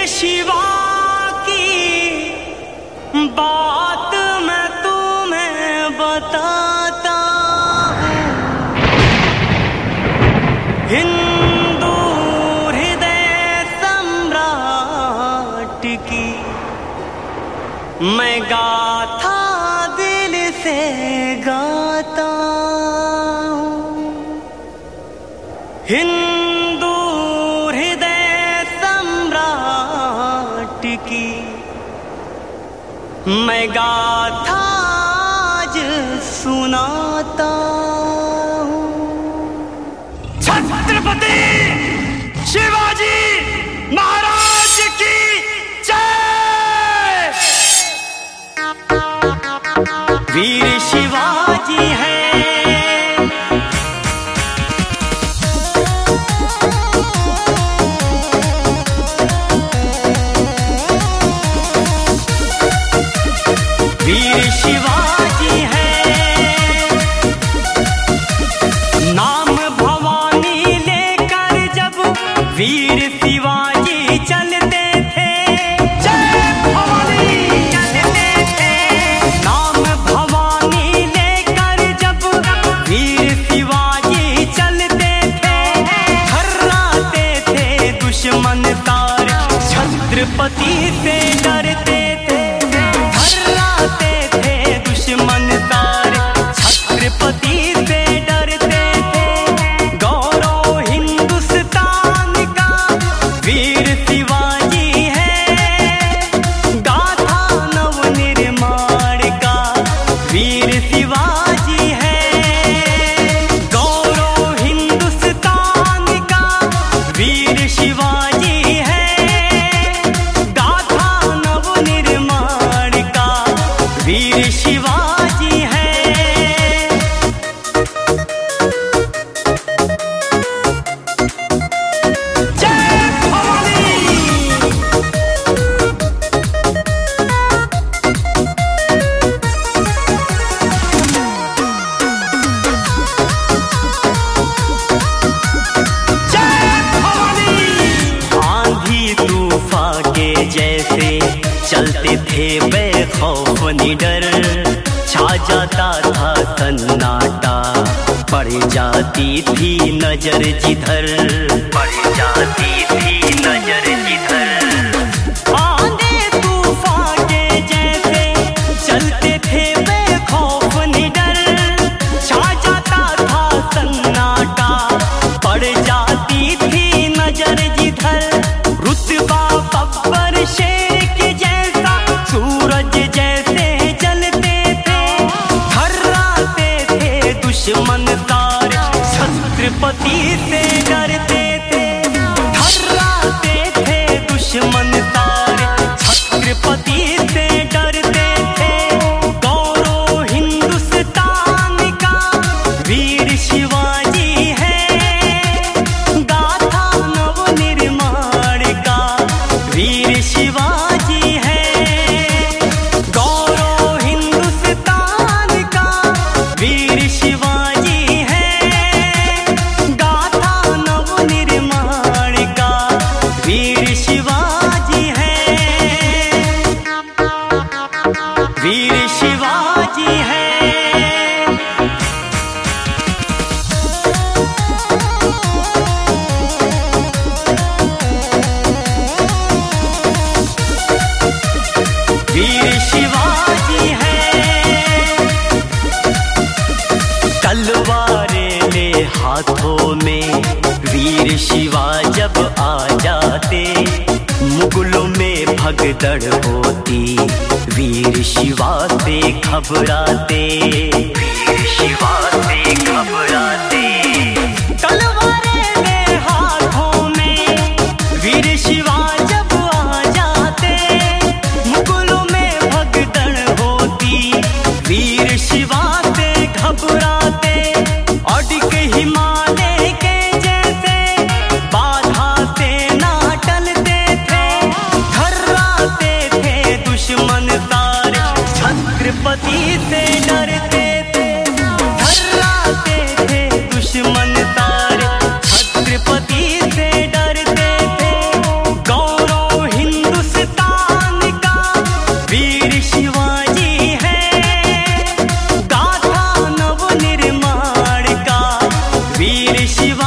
शिवा की बात मैं तुम्हें बताता हूँ। हिंदू हृदय सम्राट की मैं गाथा दिल से गाता हूँ। हिंदू हृदय सम्राट की मैं गाथा आज सुनाता हूँ। छत्रपति शिवाजी महाराज की जय। वीर शिवाजी है वीर शिवाजी है। नाम भवानी लेकर जब वीर शिवाजी चलते थे, जय भवानी चलते थे। नाम भवानी लेकर जब वीर शिवाजी चलते थे, हर्राते थे दुश्मन तार, छत्रपति से डरते थे। हर्राते थे दुश्मन तार, छत्रपति से डरते थे। गौरव हिंदुस्तान का वीर शिवाजी है। गाथा नव निर्माण का वीर शिवाजी है। गौरव हिंदुस्तान का वीर शिवाजी है। गाथा नव निर्माण का वीर शिवाजी है। जय भवानी। जय भवानी। आंधी तूफान के जैसे चलते थे बेखौफ निडर, छा जाता था सन्नाटा, पड़ जाती थी नजर जिधर, पड़ जाती थी नजर जिधर। आंधी तूफान के जैसे चलते थे बेखौफ निडर, छा जाता था सन्नाटा, पड़ जाती थी नजर जिधर। रुतबा बब्बर शेर के जैसा सूरज जैसे जलते थे, हर्राते थे दुश्मन तार, छत्रपति से डरते थे। हर्राते थे दुश्मन तार, छत्रपति से डरते थे। गौरव हिंदुस्तान का वीर शिवाजी है। गाथा नव निर्माण का वीर शिवाजी है। गौरव हिंदुस्तान का वीर शिवाजी है। गाथा नव निर्माण का वीर शिवाजी है। वीर शिवाजी है। वीर शिवाजी है। तलवारें ले हाथों में वीर शिवा जब आ जाते, मुगलों में भगदड़ होती, वीर शिवा से घबराते, वीर शिवा से घबराते। तलवारें ले हाथों में वीर शिवा जब आ जाते, मुगलों में भगदड़ होती, वीर शिवा से घबराते। अडिग हिमालय के जैसे बाधा से ना टलते थे, हर्राते थे दुश्मन तार, छत्रपति से डरते थे। हर्राते वीर शिवा